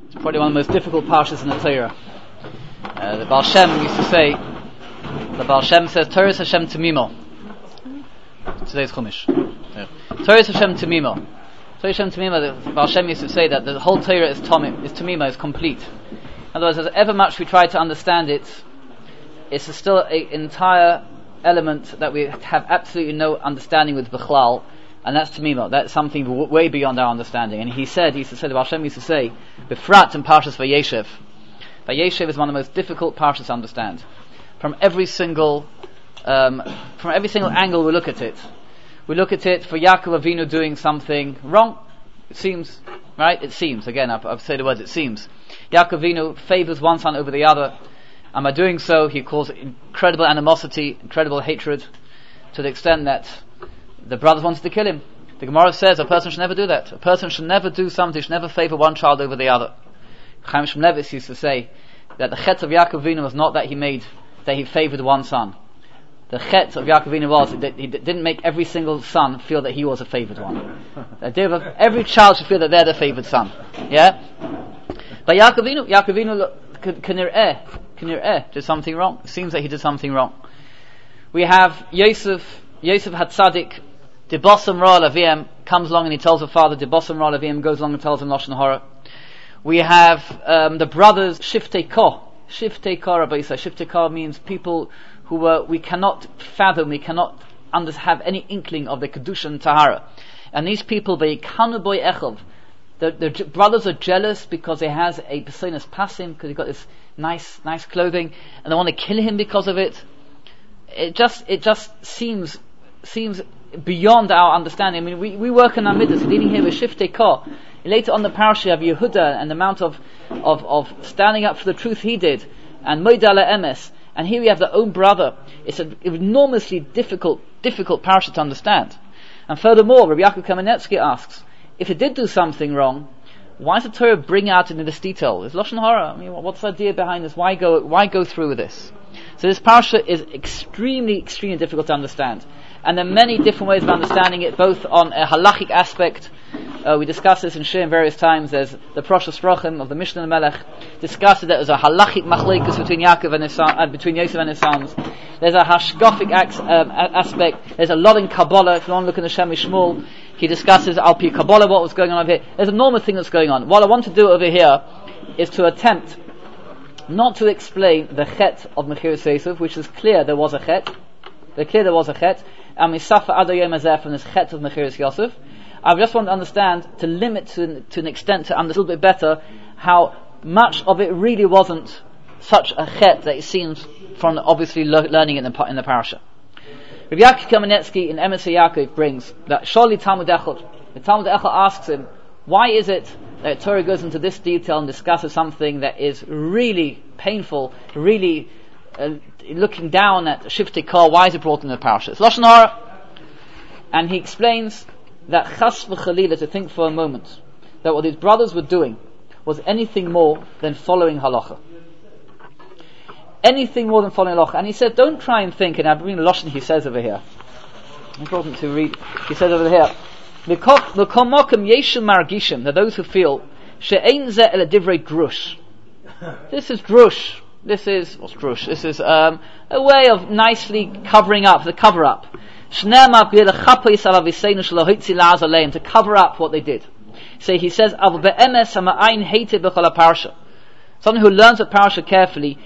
It's probably one of the most difficult parshas in the Torah. The Baal Shem used to say, the Baal Shem says, Torah is Hashem Tamimo. Today's Chumash. Torah is Hashem Tamimo. Torah is Hashem Tamimo, the Baal Shem used to say that the whole Torah is Tamimo, is complete. In other words, however much we try to understand it, it's still an entire element that we have absolutely no understanding with Bichlal, and that's Tamimo. That's something way beyond our understanding. And he used to say, the Baal Shem used to say, Befrat in Parshas Vayeshev. Vayeshev is one of the most difficult parshas to understand. From every single angle we look at it. We look at it for Yaakov Avinu doing something wrong. It seems, right? It seems. Again, I've said the words, it seems. Yaakov Avinu favors one son over the other, and by doing so, he caused incredible animosity, incredible hatred, to the extent that the brothers wanted to kill him. The Gemara says a person should never do that. A person should never do something, should never favor one child over the other. Chaim Shmulevitz used to say that the chet of Yaakov Avinu was not that he favored one son. The chet of Yaakov Avinu was that he didn't make every single son feel that he was a favored one. The idea of every child should feel that they're the favored son. Yeah? But Yaakov Avinu did something wrong. It seems that he did something wrong. We have Yosef Hatzadik, Dibosam Ra Lavim, comes along and he tells the father, Dibosam Ra Lavim, goes along and tells him Lashon Hara. We have the brothers Shiftei Kor. Shiftei Kor, Rabbi Yisrael. Shiftei Kor means people who we cannot fathom, we cannot have any inkling of the Kedusha and Tahara. And these people, they Kanu Boy Echov. The brothers are jealous because he has a Personas Passim, because he's got this nice clothing, and they want to kill him because of it. It just seems beyond our understanding. I mean, we work in our midas. We're dealing here with Shiftei Kor. Later on the parasha of Yehuda and the amount of standing up for the truth he did, and Moidala Emes, and here we have their own brother. It's an enormously difficult parasha to understand. And furthermore, Rabbi Yaakov Kamenetsky asks, if he did do something wrong, why does the Torah bring out into this detail? It's Lashon Hara. I mean, what's the idea behind this? Why go through with this? So this parasha is extremely difficult to understand. And there are many different ways of understanding it, both on a halachic aspect. We discussed this in Shir in various times. There's the Proshas Rochim of the Mishnah Melech discussed that there's a halachic machlekes between Yaakov and his son, between Yosef and his sons. There's a hashkafic aspect. There's a lot in Kabbalah. If you want to look in the Shem Shmuel, he discusses Al Pi Kabbalah what was going on over here. There's a normal thing that's going on. What I want to do over here is to attempt not to explain the chet of Mechiras Yosef, which is clear there was a chet. There was a chet. And misafa adayim azeh from this chet of Mechiras Yosef. I just want to understand, to limit to an extent, to understand a little bit better how much of it really wasn't such a chet that it seems from obviously learning it in the parasha. Rabbi Yaakov Kamenetsky in Emes Yaakov brings that Sholi Talmud Echad. The Talmud Echad asks him, why is it that Torah goes into this detail and discusses something that is really painful, really looking down at Shiftei Kor? Why is it brought in the parasha? It's Lashon Hara. And he explains that chas v'chalila, to think for a moment that what his brothers were doing was anything more than following halacha. Anything more than following halacha. And he said, don't try and think, and I bring the Lashon he says over here. Important to read. He says over here, L'komokim yeshim margishim, that those who feel she'ein zeh el divrei drush. This is drush. What's drush? This is a way of nicely covering up, the cover up. To cover up what they did. So he says, someone who learns a parasha carefully,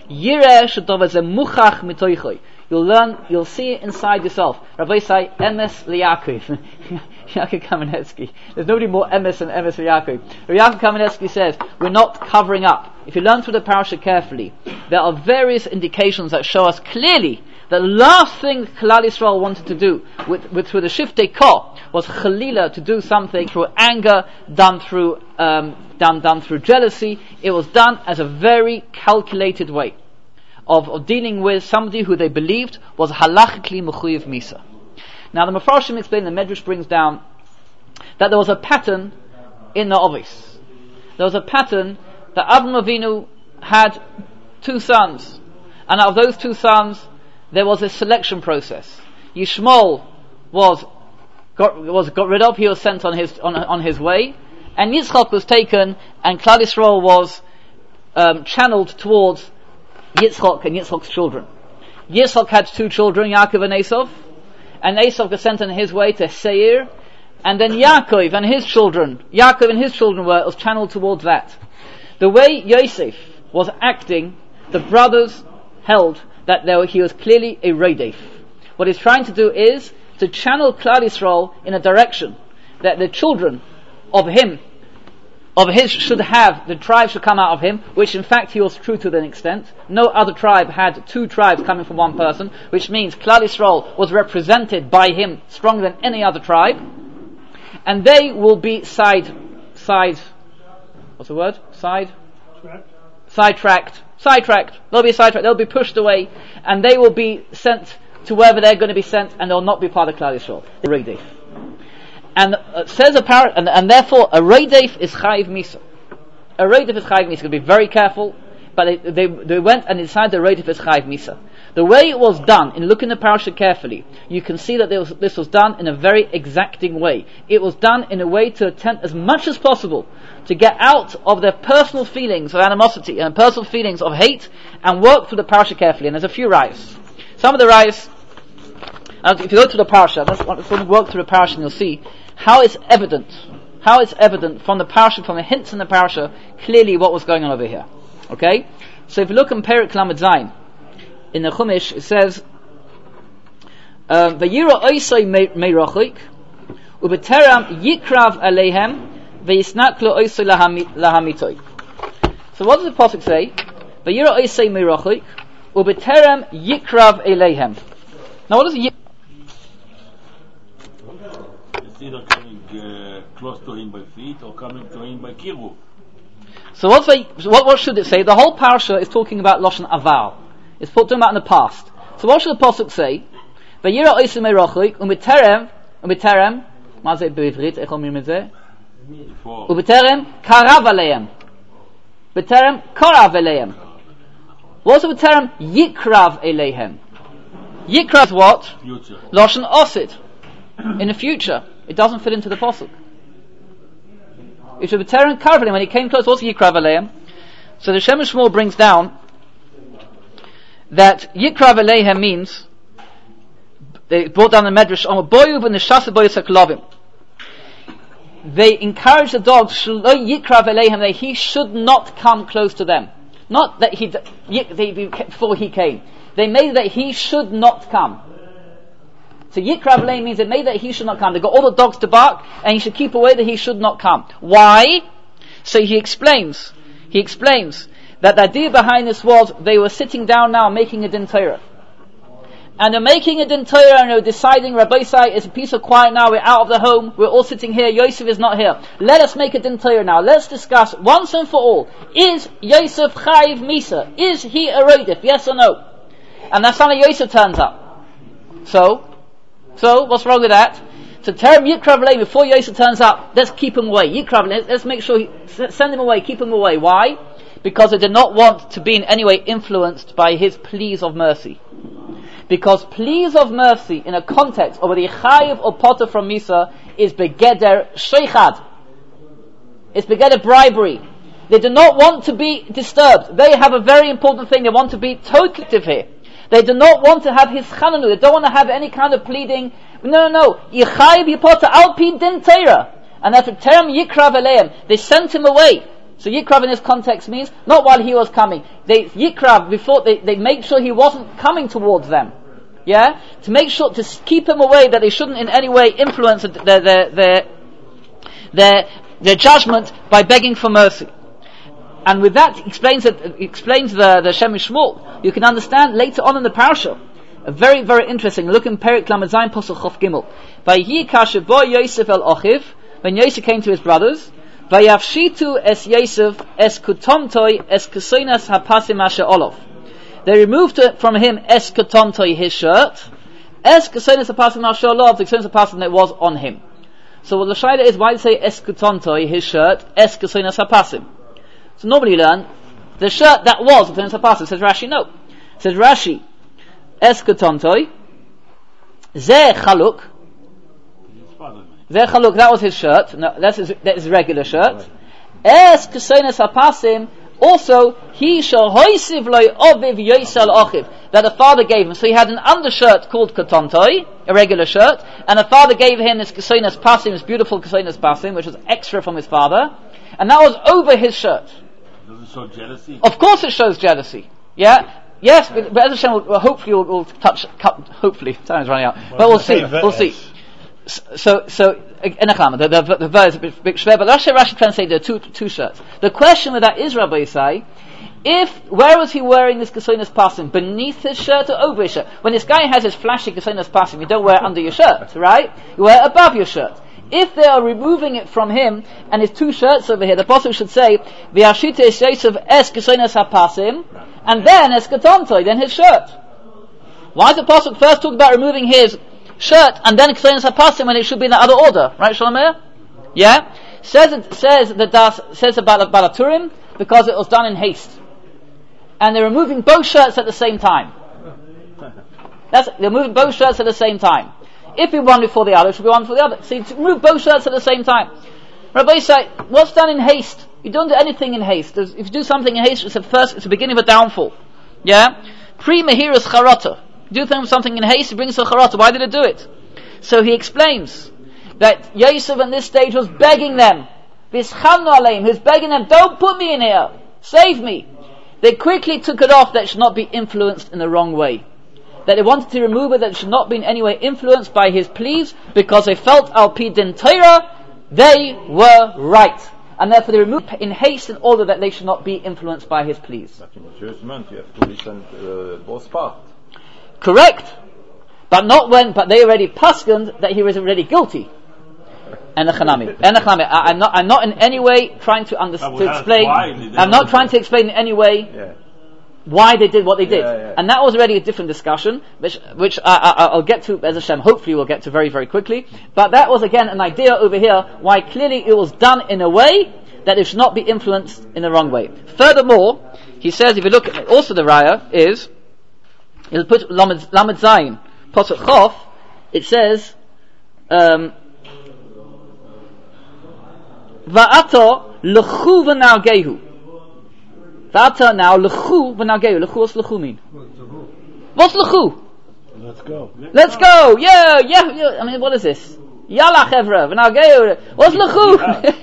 you'll see it inside yourself. Rabbi say, emes liYaakov. Yaakov Kamenetsky. There's nobody more emes than emes liYaakov. Yaakov Kamenetsky says, we're not covering up. If you learn through the parasha carefully, there are various indications that show us clearly the last thing Klal Yisrael wanted to do with the Shiftei Kor was Chalila, to do something through anger, done through jealousy. It was done as a very calculated way of dealing with somebody who they believed was halachically mechuyev misa. Now the Mefarshim explain, the Medrash brings down that there was a pattern in the Ovis. There was a pattern that Avram Avinu had 2 sons, and out of those 2 sons there was a selection process. Yishmael was got rid of, he was sent on his way, and Yitzchak was taken, and Klal Yisrael was channeled towards Yitzchak and Yitzchak's children. Yitzchak had 2 children, Yaakov and Esav, and Esav was sent on his way to Seir, and then Yaakov and his children was channeled towards that. The way Yosef was acting, the brothers held that he was clearly a Rodef. What he's trying to do is to channel Klal Yisrael in a direction that the children of his should have, the tribe should come out of him, which in fact he was true to an extent. No other tribe had 2 tribes coming from one person, which means Klal Yisrael was represented by him stronger than any other tribe. And they will be sidetracked. They'll be sidetracked. They'll be pushed away, and they will be sent to wherever they're going to be sent, and they'll not be part of Klal Yisrael. The Rodef. And says and therefore a Rodef is Chayiv Misa. A Rodef is Chayiv Misa. You've got to be very careful. But they went and decided the Rodef is Chayiv Misa. The way it was done, in looking at the parasha carefully, you can see that this was done in a very exacting way. It was done in a way to attempt as much as possible to get out of their personal feelings of animosity and personal feelings of hate, and work through the parasha carefully. And there's a few rayos. Some of the rayos, if you go to the parasha, let's work through the parasha, and you'll see how it's evident from the parasha, from the hints in the parasha, clearly what was going on over here. Okay? So if you look in Perek Lamed Zayin, in the Chumash, it says, Vayira oisai meirachik, ubeteram yikrav aleihem, vayisnaklo oisai lahamitoi. So what does the pasuk say? Vayira oisai meirachik, ubeteram yikrav aleihem. Now what does it? It's either coming close to him by feet or coming to him by kiruv. So what should it say? The whole parasha is talking about Lashon Aval. It's talking about in the past. So what should the pasuk say? Vayira oisei meirachik, ubeterem, מה זה בעברית? איך אומרים את זה? ובטרם קרב עליהם. בטרם קרב עליהם. What's בטרם יקרב אליהם? Yikrav is what? Future. Lashon Osid. In the future. It doesn't fit into the pasuk. It should be Terem Karvalim. When he came close, also Yikrav Aleihem. So the Shem Shmuel brings down that Yikrav Aleihem means, they brought down the Medrash, they encourage the dogs, Yikrav Aleihem, that he should not come close to them. Not that before he came. They made that he should not come. So Yikrav Aleihem means they made that he should not come. They got all the dogs to bark, and he should keep away, that he should not come. Why? So he explains that the idea behind this was they were sitting down now making a Din Torah. And they're making a Din Torah and they're deciding, Rabbi Sai, it's a piece of quiet now, we're out of the home, we're all sitting here, Yosef is not here. Let us make a Din Torah now. Let's discuss once and for all, is Yosef Chayiv Misa? Is he a Rodef? Yes or no? And that's how Yosef turns up. So what's wrong with that? So Terem Yikrav Aleihem, before Yosef turns up, let's keep him away. Yikrav Aleihem, let's make sure, send him away, keep him away. Why? Because they did not want to be in any way influenced by his pleas of mercy. Because pleas of mercy in a context of the Chayiv or Potter from Misa is begeder sheichad. It's begeder bribery. They do not want to be disturbed. They have a very important thing. They want to be totally here. They do not want to have his chananu. They don't want to have any kind of pleading. No. Yichayiv Yipotter al pi din Torah. And after Terem Yikrav Aleihem, they sent him away. So Yikrav in this context means not while he was coming. Yikrav before they made sure he wasn't coming towards them. Yeah, to make sure to keep him away, that they shouldn't in any way influence their judgment by begging for mercy. And with that explains the Shem Shmuel. You can understand later on in the parasha, a very, very interesting. Look in Perek Lamed Zayin Pasuk Chof Gimel. Vayhi kasher bo Yosef el Ochiv, when Yosef came to his brothers, vayavshitu es Yosef es kutomtoi es kesoinas hapasim asher olav. They removed from him es kutomtoi, his shirt, es kesoinas hapasim asher olav, the kesoinas hapasim that was on him. So what the shaila is, why do you say es kutomtoi, his shirt, es kesoinas hapasim? So normally you learn the shirt that was of the Hapasim. Says Rashi, no. Says Rashi, es kutomtoi, ze chaluk. Zechaluk, that was his shirt. No, that's his regular shirt. Es Kesonis HaPasim, also, he shall hoisiv loy oviv yoisel ochiv, that the father gave him. So he had an undershirt called Katontoi, a regular shirt, and the father gave him this Kesonis Pasim, this beautiful Kesonis Pasim, which was extra from his father, and that was over his shirt. Does it show jealousy? Of course it shows jealousy. Yeah? Yes, but as Hashem will hopefully we'll touch, hopefully, time's running out, but we'll see. So, the verse is a bit shver, but Rashi translates there are two shirts. The question with that is, Rabbi Yisai, where was he wearing this Kesonis Pasim? Beneath his shirt or over his shirt? When this guy has his flashy Kesonis Pasim, you don't wear it under your shirt, right? You wear it above your shirt. If they are removing it from him, and his two shirts over here, the Pasuk should say, V'yashite es Yosef es Kesonis HaPasim, and then es Katontoi, then his shirt. Why does the Pasuk first talk about removing his shirt and then Kesonis HaPasim when it should be in the other order? Right, Shalom? Yeah? Says about Balaturim, because it was done in haste. And they're removing both shirts at the same time. They're moving both shirts at the same time. If we one before the other, it should be one before the other. So you move both shirts at the same time. Rabbi say, what's done in haste? You don't do anything in haste. If you do something in haste, it's the beginning of a downfall. Yeah? Pre-Mehirus Charata. You do something in haste, it brings a Charata. Why did it do it? So he explains that Yosef at this stage was begging them. V'schamnu aleim. He was begging them, don't put me in here. Save me. They quickly took it off that it should not be influenced in the wrong way. That they wanted to remove it, that it should not be in any way influenced by his pleas, because they felt al pi din Torah, they were right. And therefore they removed in haste in order that they should not be influenced by his pleas. But in judgment you have to listen both parts. Correct. But they already paskened that he was already guilty. And I'm not in any way trying to explain. I'm not trying to explain in any way why they did what they did. And that was already a different discussion, which I'll get to, as Hashem, hopefully we'll get to very, very quickly. But that was again an idea over here, why clearly it was done in a way that it should not be influenced in the wrong way. Furthermore, he says, if you look at also the Raya, he'll put Lamed Zayin, Pasuk Chof, it says, Va'ato l'chu v'nargehu. Va'ata now l'chu v'nargehu. L'chu, what's l'chu mean? What's l'chu? Let's go. Yeah. I mean, what is this? Yalla chevra v'nargehu. What's l'chu?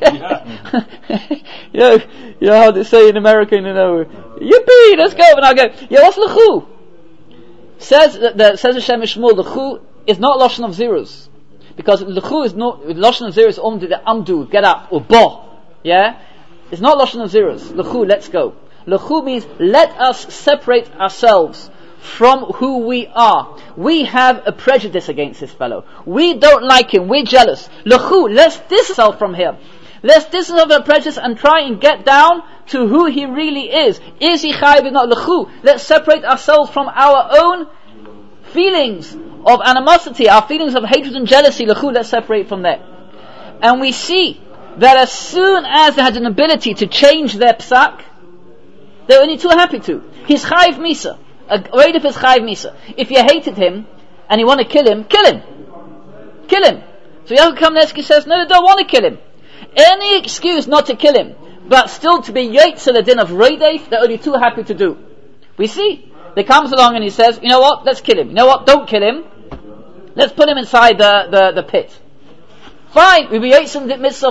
Yeah, how they say in America, yippee, let's go v'nargehu. Yeah, what's l'chu? Says Hashem Shmuel, l'chu is not lashon of zeros. Because l'chu is not, lashon of zeros only the amdu, get up, or bo. Yeah? It's not lashon of zeros. L'chu, let's go. L'chu means let us separate ourselves from who we are. We have a prejudice against this fellow. We don't like him, we're jealous. L'chu, let's distance ourselves from him. Let's distance ourselves from prejudice and try and get down to who he really is. Is he chayiv or not? L'chu, let's separate ourselves from our own feelings of animosity, our feelings of hatred and jealousy. L'chu, let's separate from that. And we see that as soon as they had an ability to change their psak, they were only too happy to. He's chayiv misa. A Reidif is chayiv misa. If you hated him and you want to kill him, kill him. Kill him. So Yaakov Kamenetsky says, no, they don't want to kill him. Any excuse not to kill him, but still to be yotze the din of Reidif, they're only too happy to do. We see. They comes along and he says, you know what, let's kill him. You know what, don't kill him. Let's put him inside the pit. Fine, we be yotze in the midst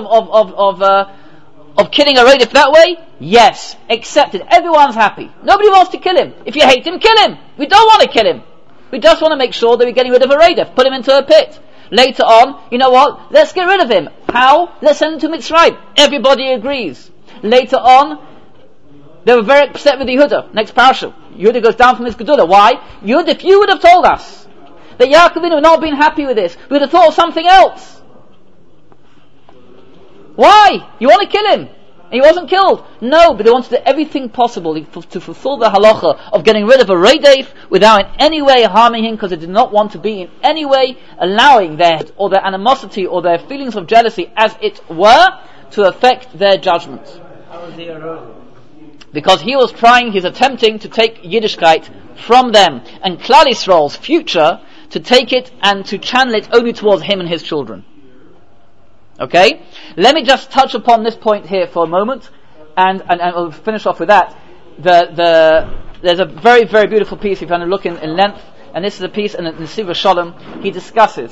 of killing a Reidif that way? Yes, accepted. Everyone's happy. Nobody wants to kill him. If you hate him, kill him. We don't want to kill him. We just want to make sure that we're getting rid of a Reidif. Put him into a pit. Later on, you know what? Let's get rid of him. How? Let's send him to Mitzrayim. Everybody agrees. Later on, they were very upset with Yehuda. Next parasha. Yehuda goes down from his Gedula. Why? Yehuda, if you would have told us that Yaakov would not been happy with this, we would have thought of something else. Why? You want to kill him. And he wasn't killed. No, but they wanted to do everything possible to fulfill the halacha of getting rid of a Reidif without in any way harming him, because they did not want to be in any way allowing their animosity or their feelings of jealousy, as it were, to affect their judgment. How was he a Because he's attempting to take Yiddishkeit from them, and Klal Yisrael's future, to take it and to channel it only towards him and his children. Okay? Let me just touch upon this point here for a moment, and we'll finish off with that. There's a very, very beautiful piece, if you want to look in length, and this is a piece in Nesiva Shalom. He discusses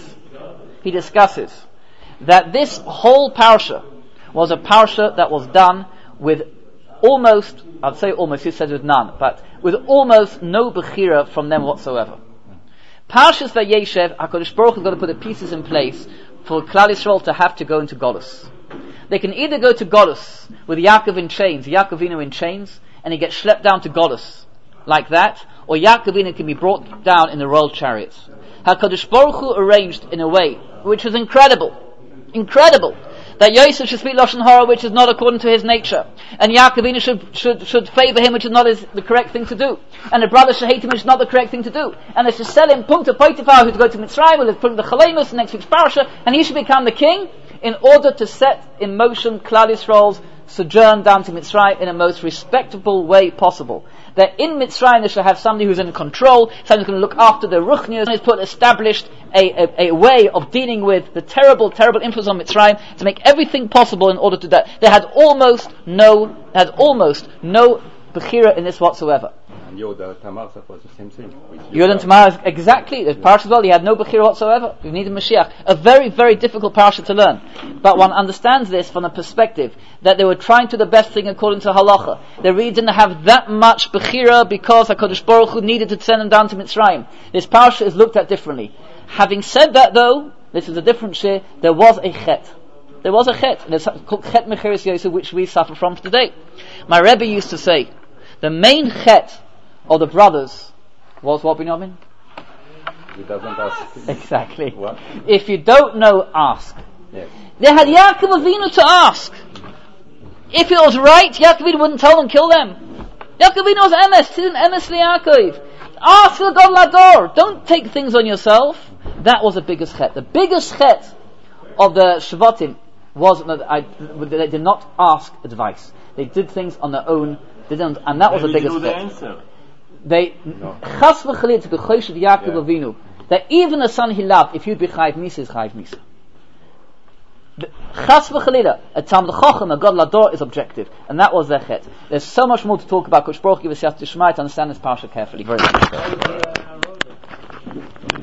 that this whole parsha was a parsha that was done with almost, I'd say almost, he said with none, but with almost no bechira from them whatsoever. Parshas Vayeshev, HaKadosh Baruch Hu is going to put the pieces in place for Klal Yisrael to have to go into Golus. They can either go to Golus with Yaakov in chains, Yaakov Avinu in chains, and he gets schlepped down to Golus like that, or Yaakov Avinu can be brought down in the royal chariots. HaKadosh Baruch Hu arranged in a way which is incredible, that Yosef should speak Lashon Hara, which is not according to his nature, and Yaakov Avinu should favor him, which is not the correct thing to do, and the brother should hate him, which is not the correct thing to do, and they should sell him Punta Potiphar, who to go to Mitzrayim, will put the Chalemus next week's parasha, and he should become the king, in order to set in motion Klal Yisrael's sojourn down to Mitzrayim in a most respectable way possible. That in Mitzrayim they should have somebody who's in control, somebody who's going to look after the Ruchnias, and established a way of dealing with the terrible influence on Mitzrayim to make everything possible in order to do that. They had almost no Bechira in this whatsoever. And Yoda Tamar, that was the same thing. Yoda and Tamar, exactly. The parsha as well, he had no Bechira whatsoever. You need a Mashiach. A very, very difficult parsha to learn. But one understands this from the perspective that they were trying to do the best thing according to halacha. They really didn't have that much Bechira because HaKadosh Baruch Hu needed to send them down to Mitzrayim. This parsha is looked at differently. Having said that though, this is a different shir, there was a chet. There was a chet. It's called Chet Mecheres Yosef, which we suffer from today. My Rebbe used to say, the main chet of the brothers was what, Binyamin? He doesn't ask. Exactly. What? If you don't know, ask. Yes. They had Yaakov Avinu to ask. If it was right, Yaakov Avinu wouldn't tell them, kill them. Yaakov Avinu was emes, he didn't emes Yaakov. Ask the God Lador. Don't take things on yourself. That was the biggest chet. The biggest chet of the Shvatim was that they did not ask advice. They did things on their own. And that was the biggest chet. They chas v'chalil to b'chosh of Yaakov Avinu, that even the son he loved, if you'd be chayiv misa, is chayiv misa. Chas v'chalil, a Talmid Chacham, a God Lador, is objective, and that was their chet. There's so much more to talk about. Kosh Baruch give us to understand this parsha carefully. Very much.